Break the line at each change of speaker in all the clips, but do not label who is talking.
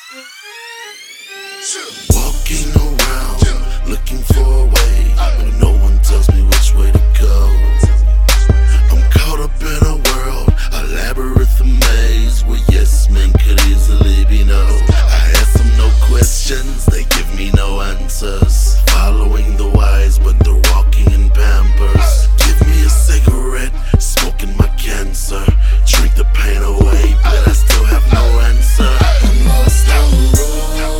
Walking around, looking for a way, but no one tells me which way to go. I'm caught up in a world, a labyrinth of maze, where yes men could easily be no. I ask them no questions, they give me no answers. Following the wise, but they're walking in Pampers. Give me a cigarette, smoking my cancer. Drink the pain away, but I still have no answer. I'm lost on the road.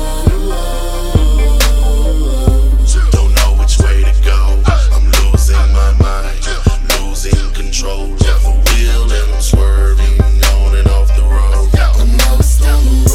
Don't know which way to go. I'm losing my mind, losing control of the wheel, and I'm swerving on and off the road. I'm lost on the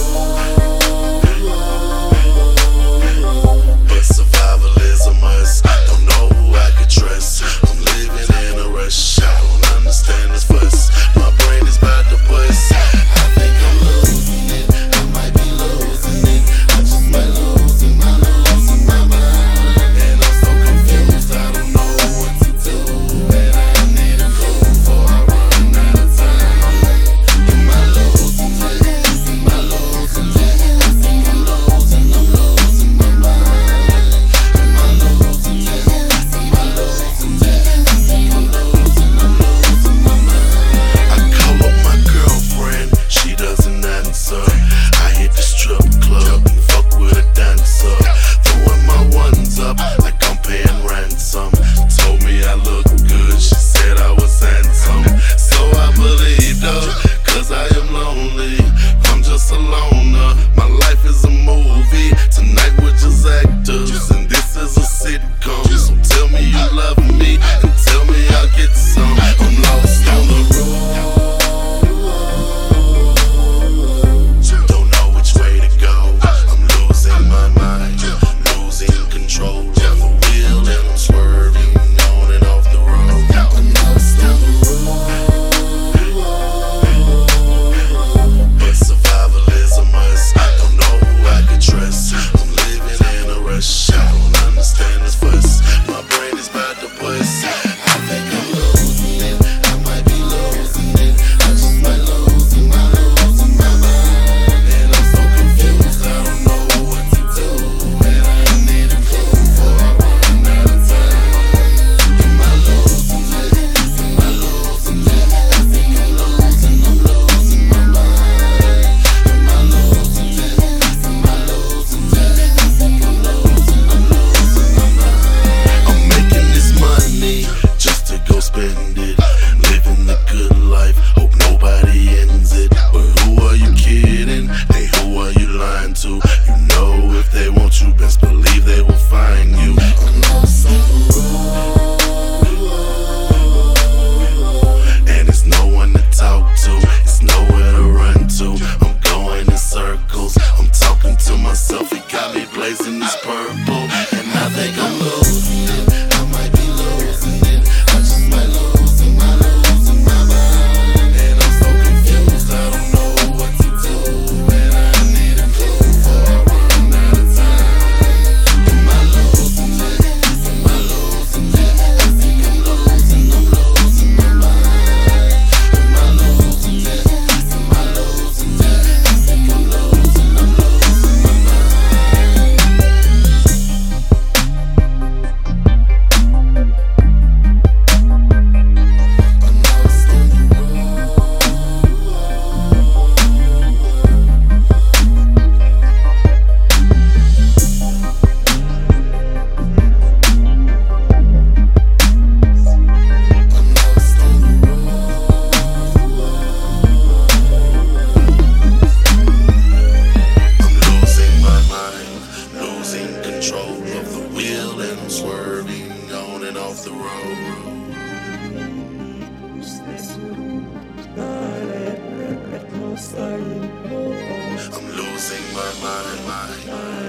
road, but survival is a must. Don't know who I could trust. I'm living in a rush. I don't understand this fuss. My brain is about to bust. I think I'm losing it. I might be losing it. I just might losing my mind. And I'm so confused. I don't know what to do. And I need a clue before I run out of time. Am I losing it? Am I losing it? I think I'm losing my mind. Am I losing it? Am I losing it? I think I'm losing my mind. I call up my girlfriend, she doesn't answer. I hit the strip club and fuck with a dancer. Throwing my ones up like I'm paying ransom. Told me I look good, she said I was handsome. So I believed her, cause I am lonely. I'm just a loner, my life is a movie. Tonight we're just actors, and this is a sitcom. So tell me you love me, and tell me I'll get some. I'm lost on the road. Don't know which way to go. I'm losing my mind, losing control of the wheel, and I'm swerving on and off the road. I'm lost on the road, but survival is a must. Don't know who I could trust. I'm living in a rush. I don't understand this fuss. My brain is about to bust. I think I'm losing it. I might be losing it. I just might losing my mind. And I'm so confused. I don't know what to do. And I need a clue before I run out of time. Am I losing it? Am I losing it? I think I'm losing my mind. Am I losing it? Am I losing it? I think I'm losing my mind. I'm making this money just to go spend it. Living the good life, hope nobody ends it. But who are you kidding? Hey, who are you lying to? You know if they want you, best believe they will find you. I'm lost on the road, and it's no one to talk to, it's nowhere to run to. I'm going in circles, I'm talking to myself. It got me blazing this purple, and I think I'm losing it. I might be losing it. I just might losing my mind. And I'm so confused. I don't know what to do. And I need a clue before I run out of time. Am I losing it? Am I losing it? I think I'm losing my mind. Am I losing it? Am I losing it? I think I'm losing my mind. I'm lost on the road. I'm lost on the road. I'm losing my mind, losing control of the wheel, and I'm swerving on and off the road. I'm losing my mind.